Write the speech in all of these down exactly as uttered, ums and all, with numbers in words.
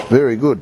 Very good.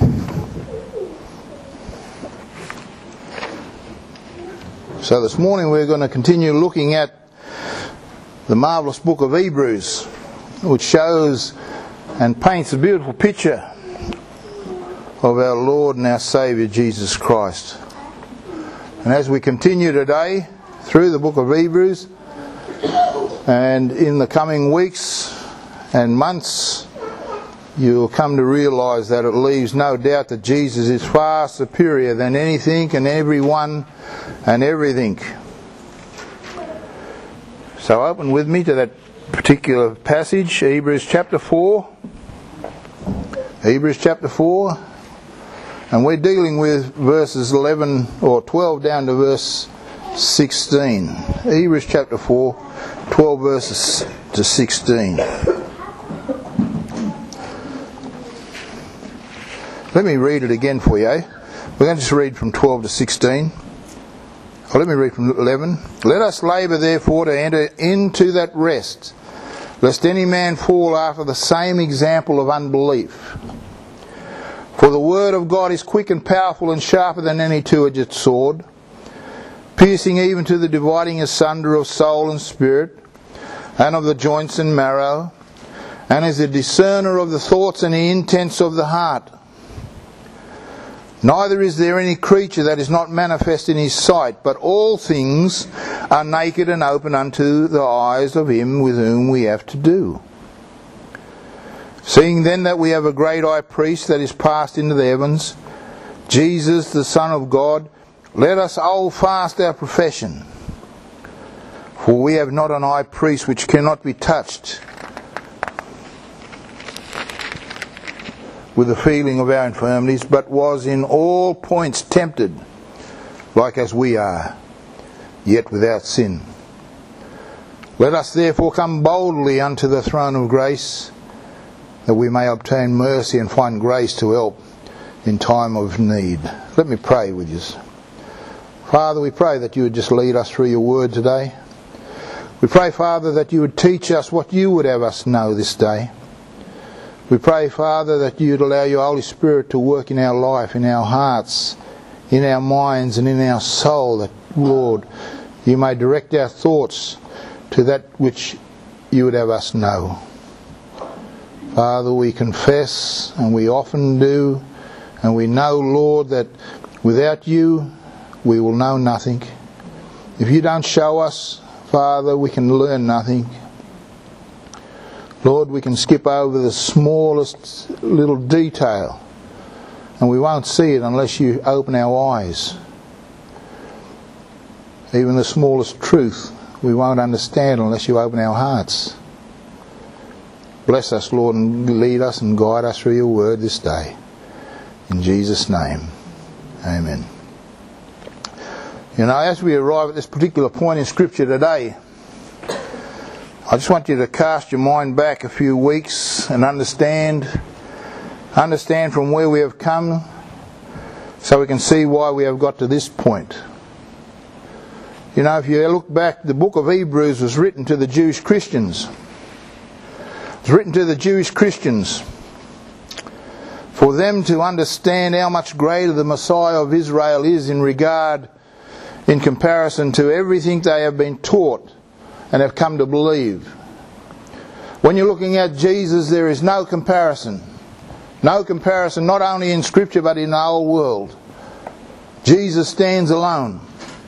So this morning we're going to continue looking at the marvellous book of Hebrews, which shows and paints a beautiful picture of our Lord and our Saviour Jesus Christ. And as we continue today through the book of Hebrews, and in the coming weeks and months, you'll come to realise that it leaves no doubt that Jesus is far superior than anything and everyone and everything. So open with me to that particular passage, Hebrews chapter four. Hebrews chapter four. And we're dealing with verses eleven or twelve down to verse sixteen. Hebrews chapter four, twelve verses to sixteen. Let me read it again for you. Eh? We're going to just read from twelve to sixteen. Well, let me read from eleven. Let us labour therefore to enter into that rest, lest any man fall after the same example of unbelief. For the word of God is quick and powerful and sharper than any two-edged sword, piercing even to the dividing asunder of soul and spirit, and of the joints and marrow, and is a discerner of the thoughts and the intents of the heart. Neither is there any creature that is not manifest in his sight, but all things are naked and open unto the eyes of him with whom we have to do. Seeing then that we have a great high priest that is passed into the heavens, Jesus the Son of God, let us hold fast our profession. For we have not an high priest which cannot be touched with the feeling of our infirmities, but was in all points tempted, like as we are, yet without sin. Let us therefore come boldly unto the throne of grace, that we may obtain mercy and find grace to help in time of need. Let me pray with you. Father, we pray that you would just lead us through your word today. We pray, Father, that you would teach us what you would have us know this day. We pray, Father, that you'd allow your Holy Spirit to work in our life, in our hearts, in our minds and in our soul, that, Lord, you may direct our thoughts to that which you would have us know. Father, we confess, and we often do, and we know, Lord, that without you we will know nothing. If you don't show us, Father, we can learn nothing. Lord, we can skip over the smallest little detail, and we won't see it unless you open our eyes. Even the smallest truth we won't understand unless you open our hearts. Bless us, Lord, and lead us and guide us through your word this day. In Jesus' name, amen. You know, as we arrive at this particular point in Scripture today, I just want you to cast your mind back a few weeks and understand, understand from where we have come, so we can see why we have got to this point. You know, if you look back, the book of Hebrews was written to the Jewish Christians. It was written to the Jewish Christians for them to understand how much greater the Messiah of Israel is in regard, in comparison to everything they have been taught and have come to believe. When you're looking at Jesus, there is no comparison. No comparison, not only in Scripture but in the whole world. Jesus stands alone.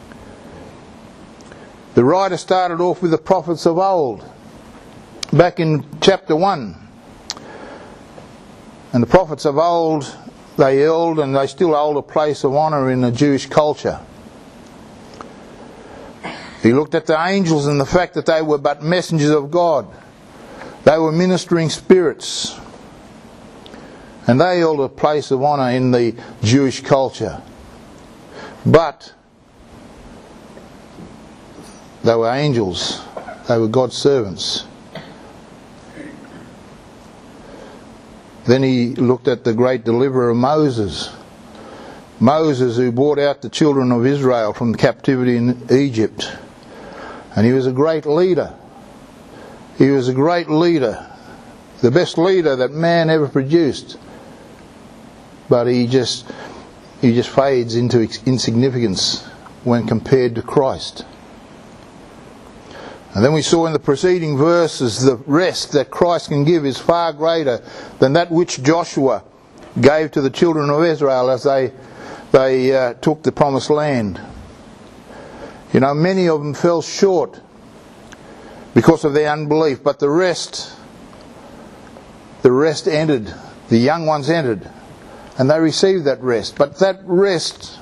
The writer started off with the prophets of old, back in chapter one. And the prophets of old, they held and they still hold a place of honour in the Jewish culture. He looked at the angels and the fact that they were but messengers of God. They were ministering spirits. And they held a place of honour in the Jewish culture. But they were angels. They were God's servants. Then he looked at the great deliverer Moses. Moses, who brought out the children of Israel from captivity in Egypt. And he was a great leader. He was a great leader. The best leader that man ever produced. but he just he just fades into insignificance when compared to Christ. And then we saw in the preceding verses the rest that Christ can give is far greater than that which Joshua gave to the children of Israel as they they uh, took the promised land. You know, many of them fell short because of their unbelief, but the rest, the rest entered, the young ones entered, and they received that rest. But that rest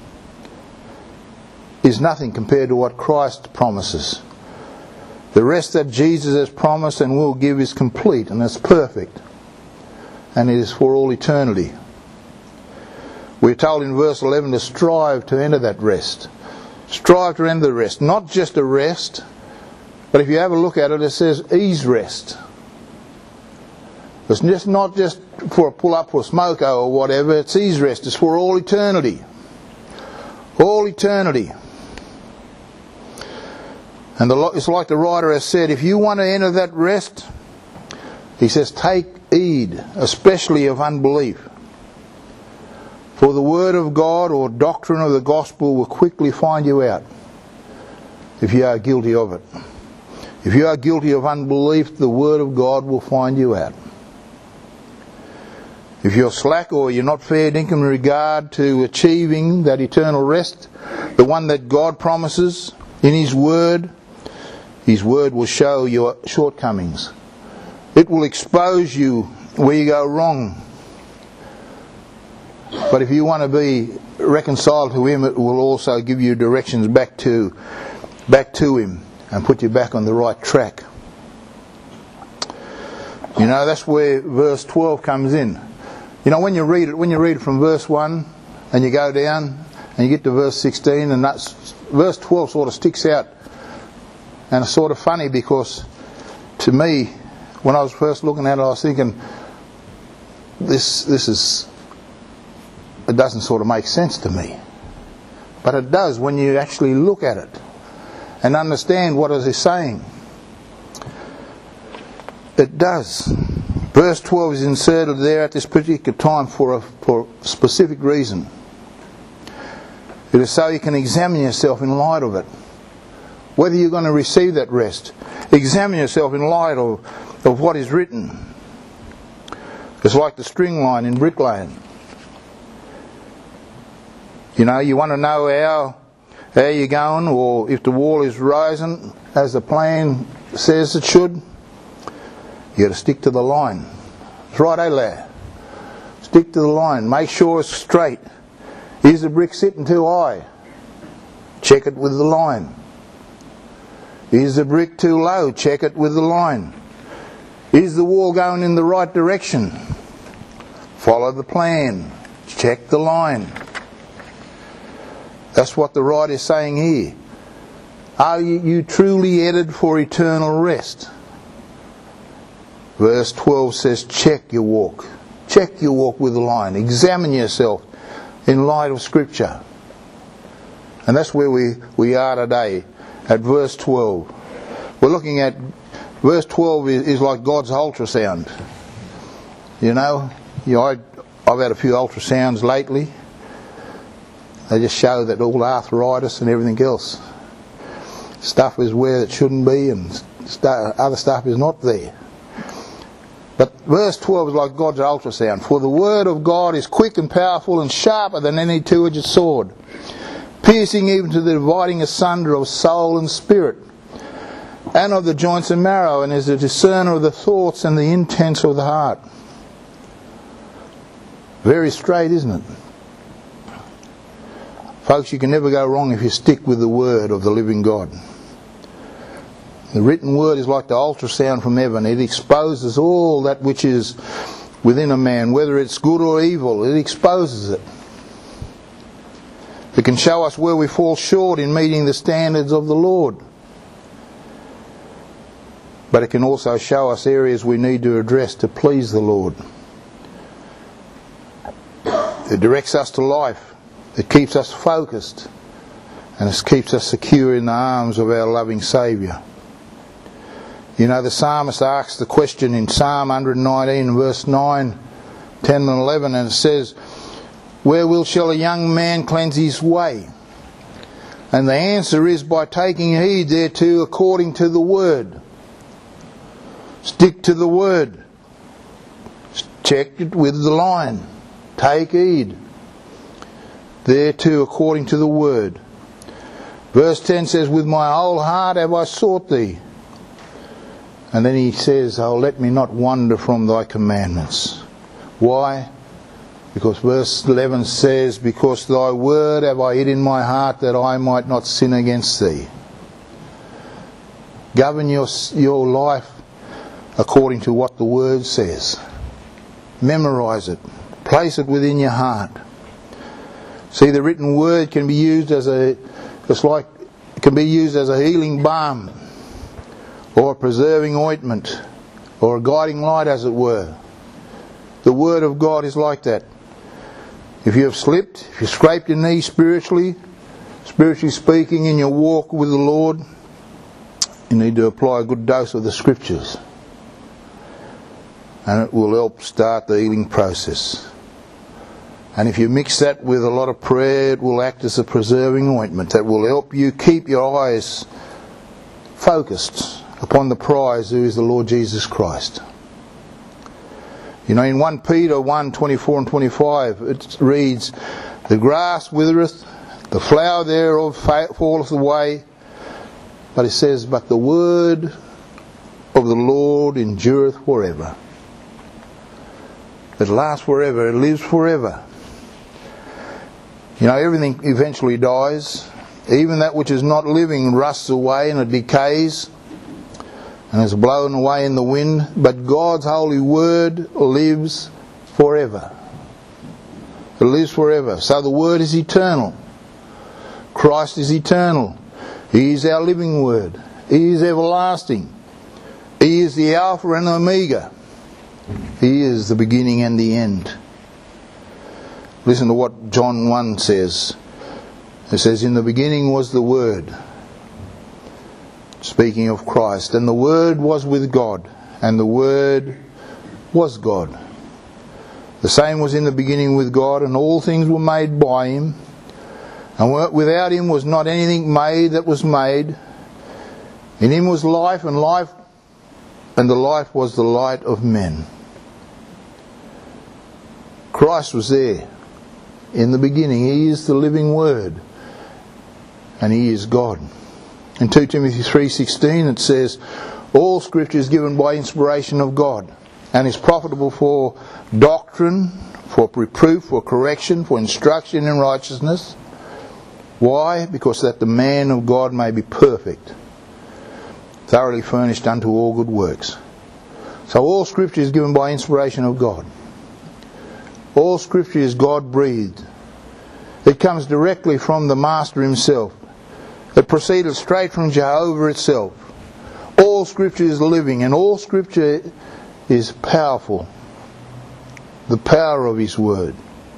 is nothing compared to what Christ promises. The rest that Jesus has promised and will give is complete, and it's perfect, and it is for all eternity. We're told in verse eleven to strive to enter that rest. Strive to enter the rest. Not just a rest, but if you have a look at it, it says ease rest. It's just not just for a pull-up or smoko or whatever, it's ease rest. It's for all eternity. All eternity. And the, it's like the writer has said, if you want to enter that rest, he says, take heed, especially of unbelief. For the word of God or doctrine of the gospel will quickly find you out if you are guilty of it. If you are guilty of unbelief, the word of God will find you out. If you're slack or you're not fair dinkum in regard to achieving that eternal rest, the one that God promises in His word, His word will show your shortcomings. It will expose you where you go wrong. But if you want to be reconciled to Him, it will also give you directions back to back to Him and put you back on the right track. You know, that's where verse twelve comes in. You know, when you read it, when you read it from verse one and you go down and you get to verse sixteen, and that's verse twelve sort of sticks out, and it's sort of funny because to me, when I was first looking at it, I was thinking, this this is it doesn't sort of make sense to me. But it does when you actually look at it and understand what it is saying. It does. Verse twelve is inserted there at this particular time for a, for a specific reason. It is so you can examine yourself in light of it. Whether you're going to receive that rest. Examine yourself in light of, of what is written. It's like the string line in bricklaying. You know, you want to know how, how you're going, or if the wall is rising as the plan says it should, you got to stick to the line. That's right, eh, lad? Stick to the line. Make sure it's straight. Is the brick sitting too high? Check it with the line. Is the brick too low? Check it with the line. Is the wall going in the right direction? Follow the plan. Check the line. That's what the writer is saying here. Are you, you truly headed for eternal rest? Verse twelve says, check your walk. Check your walk with the line. Examine yourself in light of Scripture. And that's where we, we are today, at verse twelve. We're looking at, verse twelve is, is like God's ultrasound. You know, you know I, I've had a few ultrasounds lately. They just show that all arthritis and everything else. Stuff is where it shouldn't be, and st- other stuff is not there. But verse twelve is like God's ultrasound. For the word of God is quick and powerful and sharper than any two-edged sword, piercing even to the dividing asunder of soul and spirit, and of the joints and marrow, and is a discerner of the thoughts and the intents of the heart. Very straight, isn't it? Folks, you can never go wrong if you stick with the word of the living God. The written word is like the ultrasound from heaven. It exposes all that which is within a man, whether it's good or evil. It exposes it. It can show us where we fall short in meeting the standards of the Lord. But it can also show us areas we need to address to please the Lord. It directs us to life. It keeps us focused, and it keeps us secure in the arms of our loving Saviour. You know, the psalmist asks the question in Psalm one nineteen verse nine, ten and eleven, and it says, "Wherewith shall a young man cleanse his way?" And the answer is by taking heed thereto according to the Word. Stick to the Word. Check it with the line. Take heed thereto according to the Word. Verse ten says, "With my whole heart have I sought thee." And then he says, "Oh, let me not wander from thy commandments." Why? Because verse eleven says, "Because thy word have I hid in my heart, that I might not sin against thee." Govern your, your life according to what the Word says. Memorize it. Place it within your heart. See, the written Word can be used as a, it's like, it can be used as a healing balm, or a preserving ointment, or a guiding light, as it were. The Word of God is like that. If you have slipped, if you scraped your knee spiritually, spiritually speaking, in your walk with the Lord, you need to apply a good dose of the Scriptures. And it will help start the healing process. And if you mix that with a lot of prayer, it will act as a preserving ointment that will help you keep your eyes focused upon the prize, who is the Lord Jesus Christ. You know, in First Peter one, twenty-four and twenty-five, it reads, "The grass withereth, the flower thereof falleth away," but it says, "But the word of the Lord endureth forever." It lasts forever, it lives forever. You know, everything eventually dies. Even that which is not living rusts away and it decays and is blown away in the wind, but God's holy word lives forever. It lives forever. So the word is eternal. Christ is eternal. He is our living word. He is everlasting. He is the Alpha and Omega. He is the beginning and the end. Listen to what John one says. It says, "In the beginning was the Word," speaking of Christ, "and the Word was with God, and the Word was God. The same was in the beginning with God, and all things were made by Him, and without Him was not anything made that was made. In Him was life, and life, and the life was the light of men." Christ was there in the beginning. He is the living Word, and He is God. In Second Timothy three sixteen it says, "All Scripture is given by inspiration of God, and is profitable for doctrine, for reproof, for correction, for instruction in righteousness." Why? Because that the man of God may be perfect, thoroughly furnished unto all good works. So all Scripture is given by inspiration of God. All Scripture is God-breathed. It comes directly from the Master Himself. It proceeded straight from Jehovah itself. All Scripture is living, and all Scripture is powerful. The power of His Word.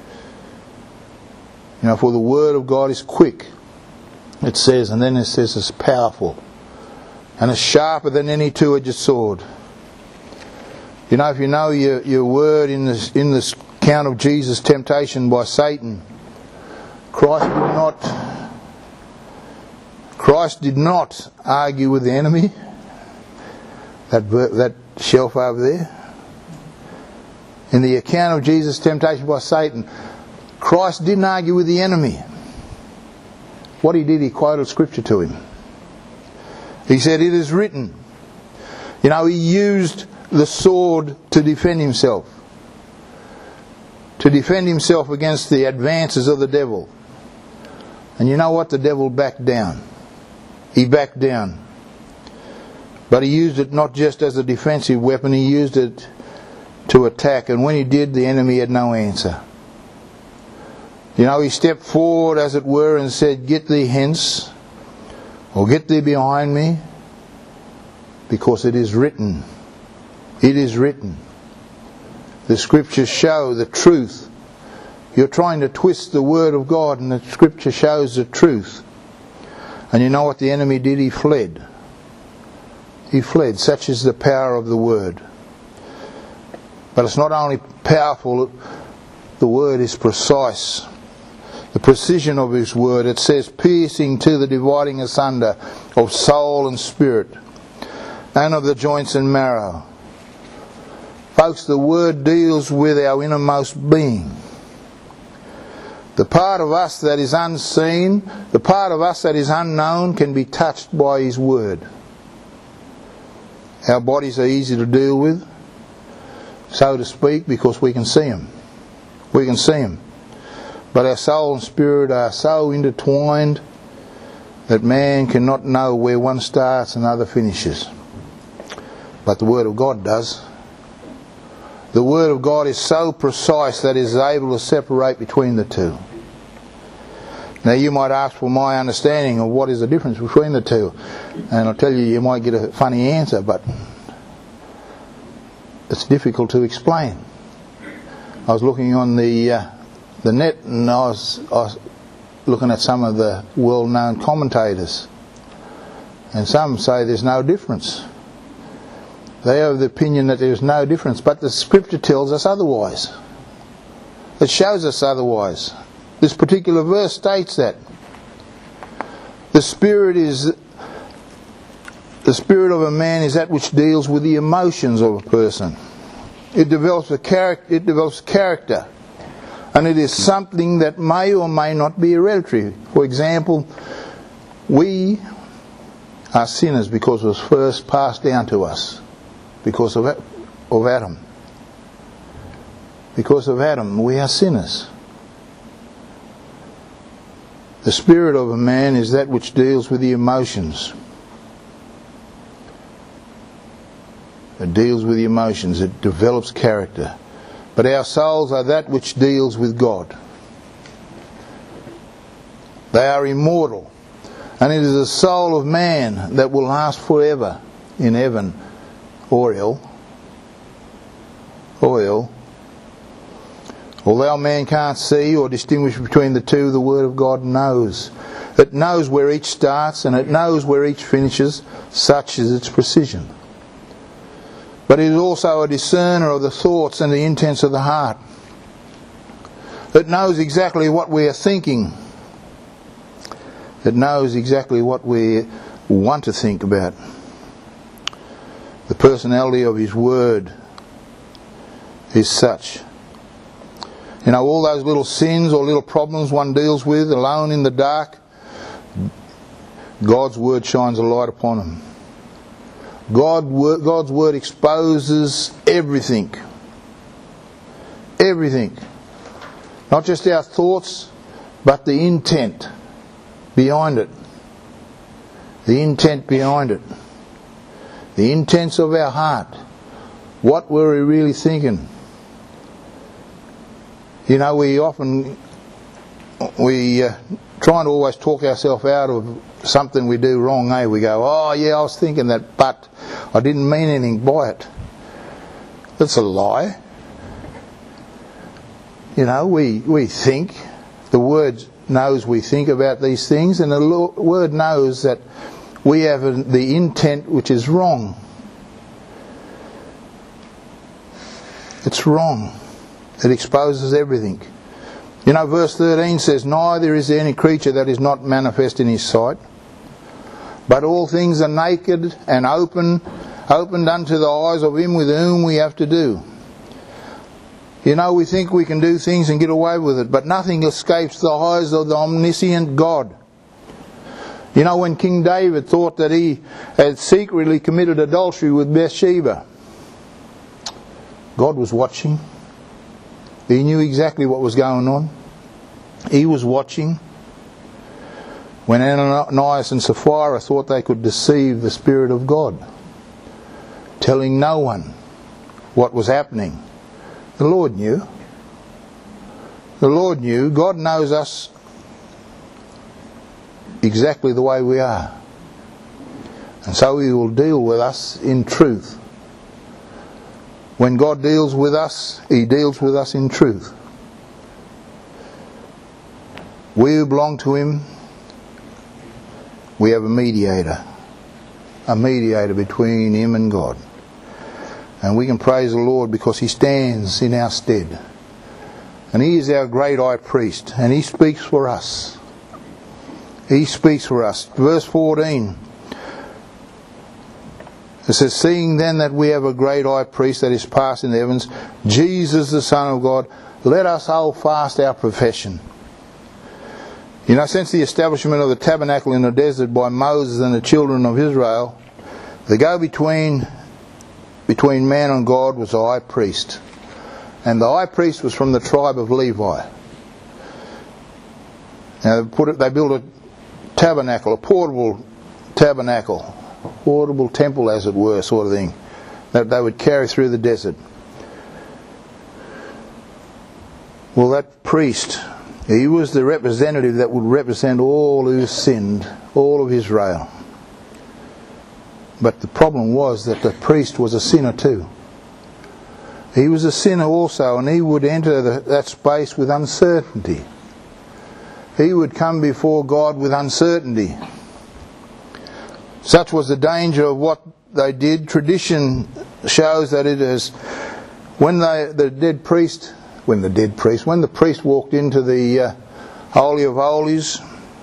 You know, for the Word of God is quick, it says, and then it says it's powerful, and it's sharper than any two-edged sword. You know, if you know your, your Word in this, in this account of Jesus' temptation by Satan, Christ did not Christ did not argue with the enemy. That that shelf over there. In the account of Jesus' temptation by Satan, Christ didn't argue with the enemy. What he did, he quoted Scripture to him. He said, "It is written." You know, he used the sword to defend himself. To defend himself against the advances of the devil. And you know what? The devil backed down. He backed down. But he used it not just as a defensive weapon, he used it to attack. And when he did, the enemy had no answer. You know, he stepped forward, as it were, and said, "Get thee hence, or get thee behind me, because it is written." It is written. The Scriptures show the truth. You're trying to twist the Word of God, and the Scripture shows the truth. And you know what the enemy did? He fled. He fled. Such is the power of the Word. But it's not only powerful the word is, precise. The precision of His word, it says, piercing to the dividing asunder of soul and spirit, and of the joints and marrow. Folks, the word deals with our innermost being. The part of us that is unseen, the part of us that is unknown, can be touched by His word. Our bodies are easy to deal with, so to speak, because we can see them. We can see them. But our soul and spirit are so intertwined that man cannot know where one starts and the other finishes. But the Word of God does. The Word of God is so precise that it is able to separate between the two. Now you might ask for my understanding of what is the difference between the two. And I'll tell you, you might get a funny answer, but it's difficult to explain. I was looking on the uh, the net and I was, I was looking at some of the well-known commentators. And some say there's no difference. They have the opinion that there's no difference, but the Scripture tells us otherwise. It shows us otherwise. This particular verse states that the spirit is the spirit of a man is that which deals with the emotions of a person. It develops a character. It develops character, and it is something that may or may not be hereditary. For example, we are sinners because it was first passed down to us. Because of, of Adam. Because of Adam, we are sinners. The spirit of a man is that which deals with the emotions. It deals with the emotions. It develops character. But our souls are that which deals with God. They are immortal. And it is the soul of man that will last forever in heaven. Oil, oil. Although man can't see or distinguish between the two, the Word of God knows. It knows where each starts and it knows where each finishes, such is its precision. But it is also a discerner of the thoughts and the intents of the heart. It knows exactly what we are thinking. It knows exactly what we want to think about. The personality of His Word is such. You know, all those little sins or little problems one deals with alone in the dark, God's Word shines a light upon them. God, God's Word exposes everything. Everything. Not just our thoughts, but the intent behind it. The intent behind it. The intents of our heart. What were we really thinking? You know, we often, we uh, try to always talk ourselves out of something we do wrong, eh? We go, oh yeah, I was thinking that, but I didn't mean anything by it. That's a lie. You know, we, we think, the Word knows we think about these things, and the Word knows that we have the intent which is wrong. It's wrong. It exposes everything. You know, verse thirteen says, neither is there any creature that is not manifest in His sight, but all things are naked and open, opened unto the eyes of Him with whom we have to do. You know, we think we can do things and get away with it, but nothing escapes the eyes of the omniscient God. You know, when King David thought that he had secretly committed adultery with Bathsheba, God was watching. He knew exactly what was going on. He was watching. When Ananias and Sapphira thought they could deceive the Spirit of God, telling no one what was happening, the Lord knew. The Lord knew. God knows us exactly the way we are. And so He will deal with us in truth. When God deals with us, He deals with us in truth. We who belong to Him, we have a mediator. A mediator between Him and God. And we can praise the Lord because He stands in our stead. And He is our great high priest, and He speaks for us. He speaks for us. Verse fourteen. It says, seeing then that we have a great high priest that is passed in the heavens, Jesus the Son of God, let us hold fast our profession. You know, since the establishment of the tabernacle in the desert by Moses and the children of Israel, the go-between between man and God was the high priest. And the high priest was from the tribe of Levi. Now they, put it, they built a tabernacle, a portable tabernacle, portable temple as it were, sort of thing, that they would carry through the desert. Well, that priest, he was the representative that would represent all who sinned, all of Israel. But the problem was that the priest was a sinner too. He was a sinner also, and he would enter the, that space with uncertainty. He would come before God with uncertainty. Such was the danger of what they did. Tradition shows that it is when they, the dead priest, when the dead priest, when the priest walked into the uh, Holy of Holies,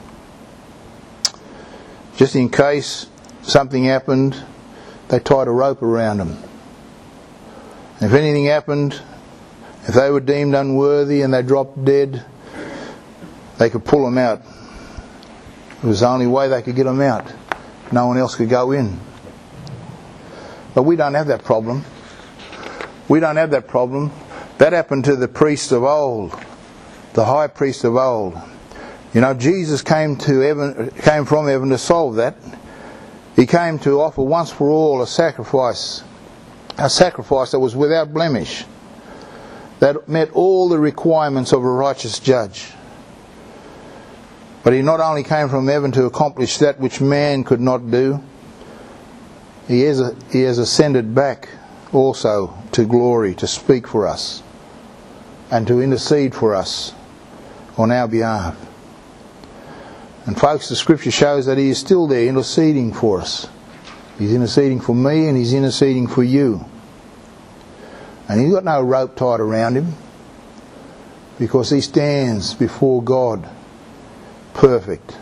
just in case something happened, they tied a rope around him. If anything happened, if they were deemed unworthy and they dropped dead, they could pull them out. It was the only way they could get them out. No one else could go in. But we don't have that problem. We don't have that problem. That happened to the priests of old, the high priest of old. You know, Jesus came to heaven, came from heaven to solve that. He came to offer once for all a sacrifice, a sacrifice that was without blemish, that met all the requirements of a righteous judge. But He not only came from heaven to accomplish that which man could not do, He has, he has ascended back also to glory to speak for us and to intercede for us on our behalf. And folks, the Scripture shows that He is still there interceding for us. He's interceding for me and He's interceding for you. And He's got no rope tied around Him, because He stands before God perfect.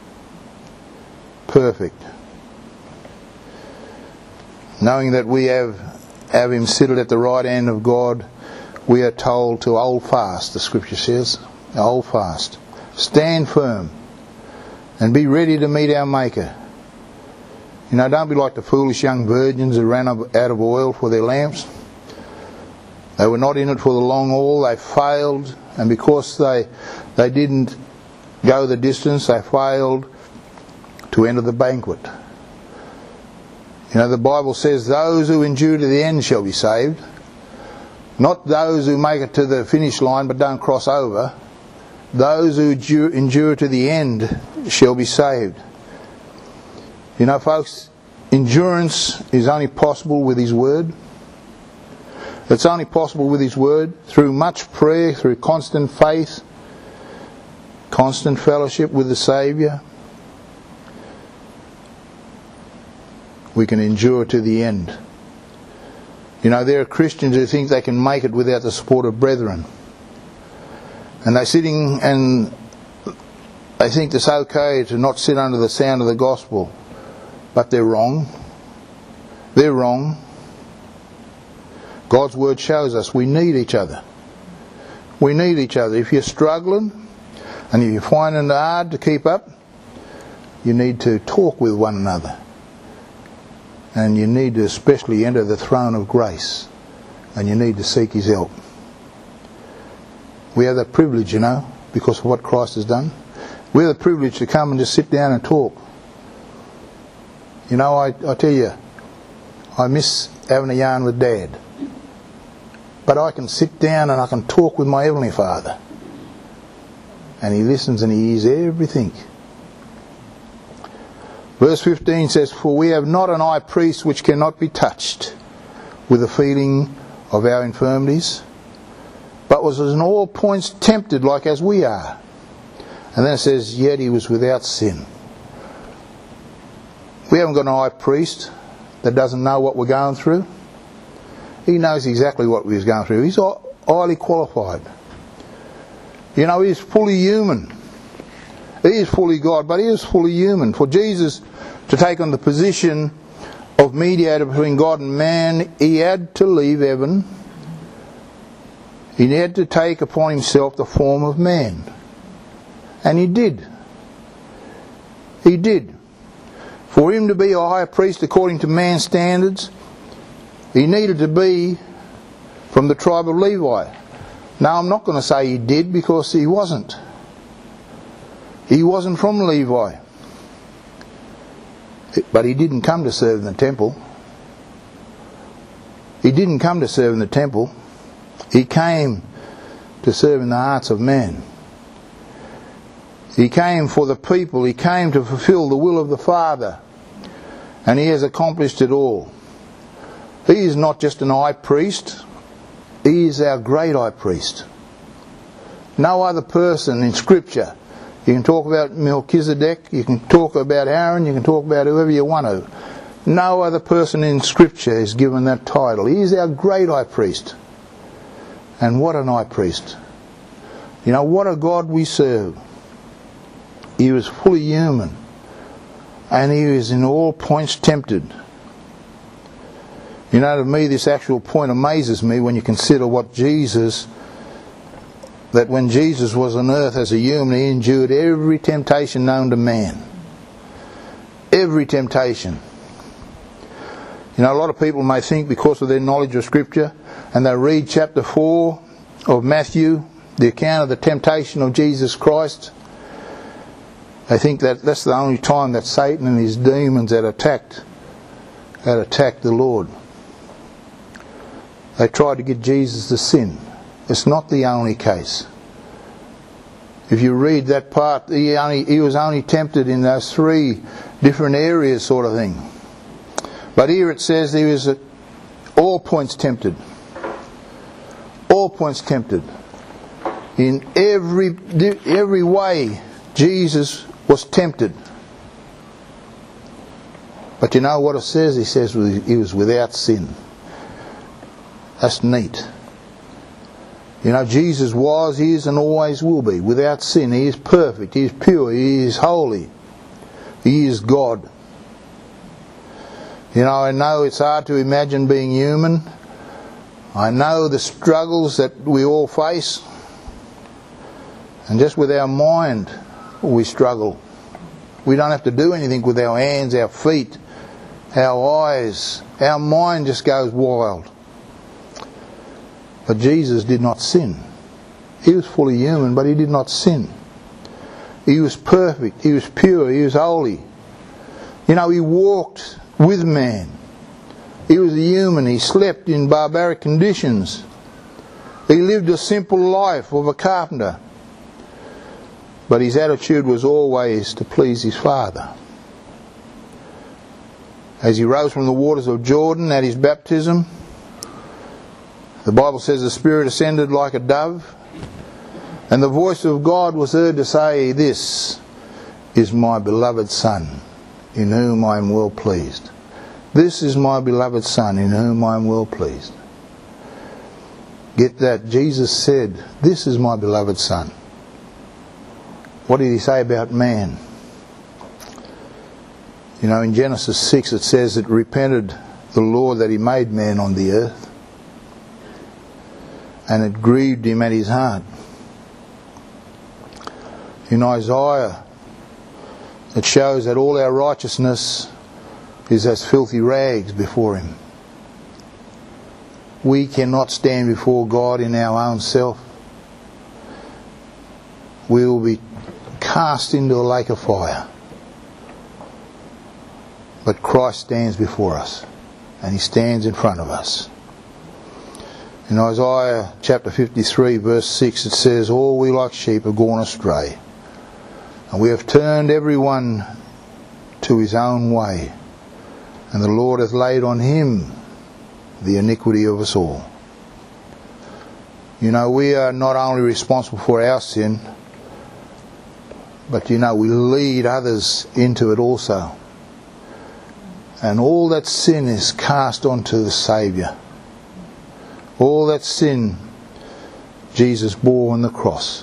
Perfect. Knowing that we have, have Him seated at the right hand of God, we are told to hold fast, the Scripture says. Hold fast. Stand firm. And be ready to meet our Maker. You know, don't be like the foolish young virgins who ran out of oil for their lamps. They were not in it for the long haul. They failed. And because they they didn't go the distance, they failed to enter the banquet. You know, the Bible says those who endure to the end shall be saved. Not those who make it to the finish line but don't cross over. Those who endure to the end shall be saved. You know, folks, endurance is only possible with His Word. It's only possible with His Word through much prayer, through constant faith, constant fellowship with the Saviour. We can endure to the end. You know, there are Christians who think they can make it without the support of brethren. And they're sitting and they think it's okay to not sit under the sound of the gospel. But they're wrong. They're wrong. God's Word shows us we need each other. We need each other. If you're struggling and if you're finding it hard to keep up, you need to talk with one another. And you need to especially enter the throne of grace. And you need to seek His help. We have that privilege, you know, because of what Christ has done. We have the privilege to come and just sit down and talk. You know, I, I tell you, I miss having a yarn with Dad. But I can sit down and I can talk with my Heavenly Father. And He listens and He hears everything. Verse fifteen says, for we have not an high priest which cannot be touched with the feeling of our infirmities, but was in all points tempted like as we are. And then it says, yet He was without sin. We haven't got an high priest that doesn't know what we're going through. He knows exactly what we was going through. He's highly qualified. You know, he's fully human. He is fully God, but he is fully human. For Jesus to take on the position of mediator between God and man, he had to leave heaven. He had to take upon himself the form of man. And he did. He did. For him to be a high priest according to man's standards, he needed to be from the tribe of Levi. Now, I'm not going to say he did, because he wasn't. He wasn't from Levi. But he didn't come to serve in the temple. He didn't come to serve in the temple. He came to serve in the hearts of men. He came for the people. He came to fulfill the will of the Father. And he has accomplished it all. He is not just an high priest. He is our great high priest. No other person in Scripture. You can talk about Melchizedek, you can talk about Aaron, you can talk about whoever you want to. No other person in Scripture is given that title. He is our great high priest. And what an high priest. You know, what a God we serve. He was fully human. And he was in all points tempted. You know, to me, this actual point amazes me when you consider what Jesus, that when Jesus was on earth as a human, he endured every temptation known to man. Every temptation. You know, a lot of people may think, because of their knowledge of Scripture, and they read chapter four of Matthew, the account of the temptation of Jesus Christ, they think that that's the only time that Satan and his demons had attacked, had attacked the Lord. They tried to get Jesus to sin. It's not the only case. If you read that part, he only he was only tempted in those three different areas, sort of thing. But here it says he was at all points tempted. All points tempted. In every every way, Jesus was tempted. But you know what it says? He says he was without sin. That's neat. You know, Jesus was, he is, and always will be without sin. He is perfect, he is pure, he is holy, he is God. You know, I know it's hard to imagine being human. I know the struggles that we all face. And just with our mind, we struggle. We don't have to do anything with our hands, our feet, our eyes. Our mind just goes wild. But Jesus did not sin. He was fully human, but he did not sin. He was perfect, he was pure, he was holy. You know, he walked with man. He was a human, he slept in barbaric conditions. He lived a simple life of a carpenter. But his attitude was always to please his Father. As he rose from the waters of Jordan at his baptism, the Bible says the Spirit ascended like a dove, and the voice of God was heard to say, "This is my beloved Son, in whom I am well pleased." This is my beloved Son, in whom I am well pleased. Get that? Jesus said, "This is my beloved Son." What did he say about man? You know, in Genesis six it says it repented the Lord that he made man on the earth. And it grieved him at his heart. In Isaiah, it shows that all our righteousness is as filthy rags before him. We cannot stand before God in our own self. We will be cast into a lake of fire. But Christ stands before us, and he stands in front of us. In Isaiah chapter fifty-three verse six it says, "All we like sheep have gone astray, and we have turned every one to his own way, and the Lord hath laid on him the iniquity of us all." You know, we are not only responsible for our sin, but you know, we lead others into it also. And all that sin is cast onto the Saviour. All that sin Jesus bore on the cross.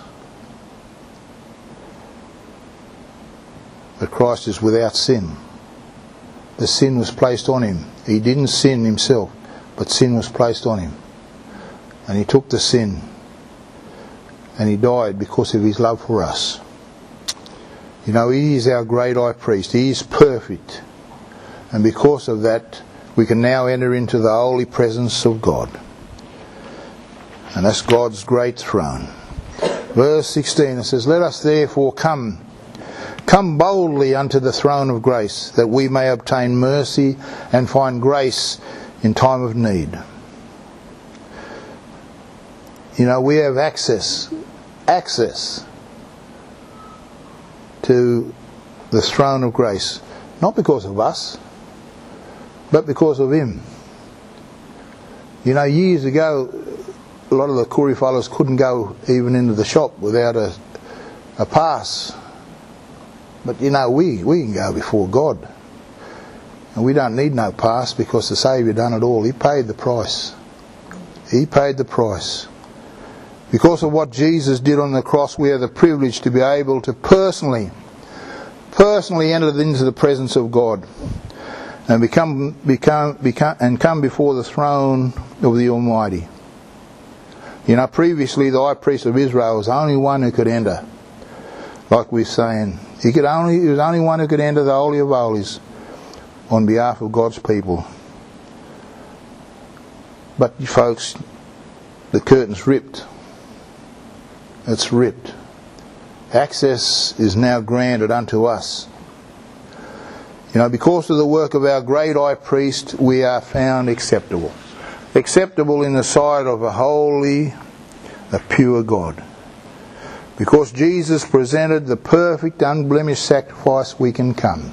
But Christ is without sin. The sin was placed on him. He didn't sin himself, but sin was placed on him. And he took the sin, and he died because of his love for us. You know, he is our great high priest. He is perfect. And because of that, we can now enter into the holy presence of God. And that's God's great throne. Verse sixteen, it says, "Let us therefore come, come boldly unto the throne of grace, that we may obtain mercy and find grace in time of need." You know, we have access, access to the throne of grace, not because of us, but because of him. You know, years ago, a lot of the Koori fellows couldn't go even into the shop without a, a pass. But you know, we, we can go before God. And we don't need no pass because the Saviour done it all. He paid the price. He paid the price. Because of what Jesus did on the cross, we have the privilege to be able to personally, personally enter into the presence of God and become, become, become, and come before the throne of the Almighty. You know, previously the high priest of Israel was the only one who could enter. Like we're saying, he could only, he was the only one who could enter the Holy of Holies on behalf of God's people. But folks, the curtain's ripped. It's ripped. Access is now granted unto us. You know, because of the work of our great high priest, we are found acceptable. Acceptable in the sight of a holy, a pure God. Because Jesus presented the perfect, unblemished sacrifice, we can come.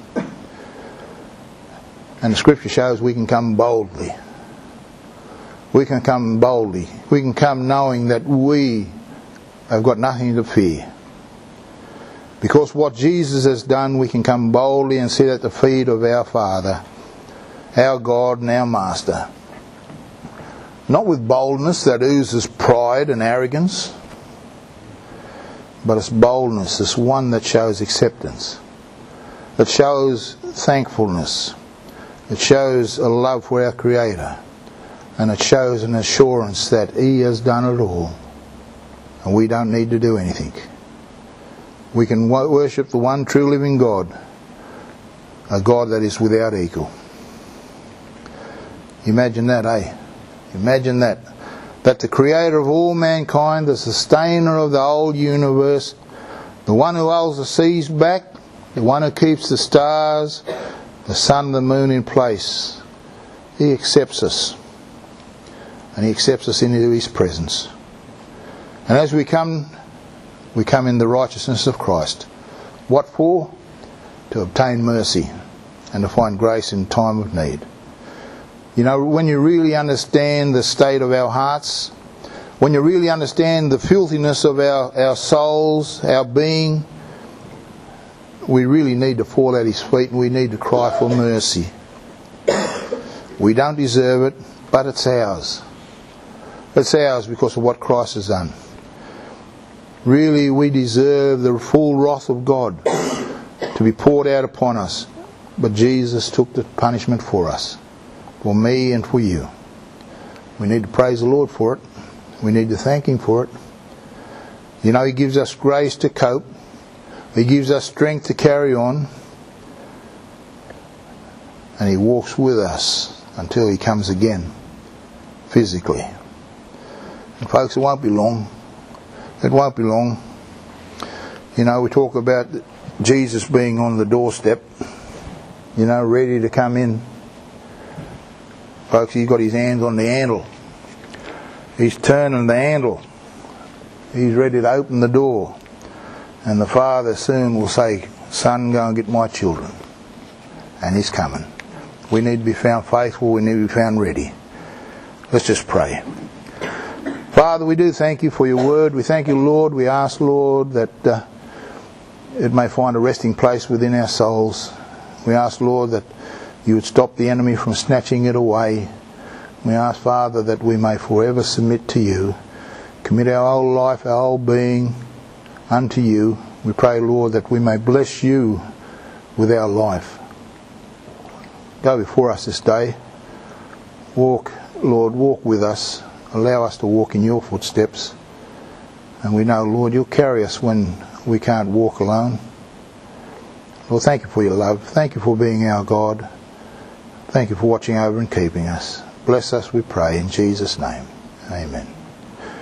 And the scripture shows we can come boldly. We can come boldly. We can come knowing that we have got nothing to fear. Because what Jesus has done, we can come boldly and sit at the feet of our Father, our God and our Master. Not with boldness that oozes pride and arrogance, but it's boldness, it's one that shows acceptance. It shows thankfulness. It shows a love for our Creator. And it shows an assurance that He has done it all. And we don't need to do anything. We can worship the one true living God, a God that is without equal. Imagine that, eh? Imagine that. That the Creator of all mankind, the sustainer of the whole universe, the one who holds the seas back, the one who keeps the stars, the sun and the moon in place, He accepts us. And He accepts us into His presence. And as we come, we come in the righteousness of Christ. What for? To obtain mercy and to find grace in time of need. You know, when you really understand the state of our hearts, when you really understand the filthiness of our, our souls, our being, we really need to fall at His feet and we need to cry for mercy. We don't deserve it, but it's ours. It's ours because of what Christ has done. Really, we deserve the full wrath of God to be poured out upon us. But Jesus took the punishment for us, for me and for you. We need to praise the Lord for it. We need to thank Him for it. You know, He gives us grace to cope. He gives us strength to carry on. And He walks with us until He comes again, physically. And folks, it won't be long. It won't be long. You know, we talk about Jesus being on the doorstep, you know, ready to come in. Folks, He's got His hands on the handle. He's turning the handle. He's ready to open the door. And the Father soon will say, "Son, go and get my children." And He's coming. We need to be found faithful. We need to be found ready. Let's just pray. Father, we do thank You for Your word. We thank You, Lord. We ask, Lord, that uh, it may find a resting place within our souls. We ask, Lord, that You would stop the enemy from snatching it away. We ask, Father, that we may forever submit to you, commit our whole life, our whole being unto you. We pray, Lord, that we may bless you with our life. Go before us this day. Walk, Lord, walk with us. Allow us to walk in your footsteps. And we know, Lord, you'll carry us when we can't walk alone. Lord, thank you for your love. Thank you for being our God. Thank you for watching over and keeping us. Bless us, we pray, in Jesus' name. Amen.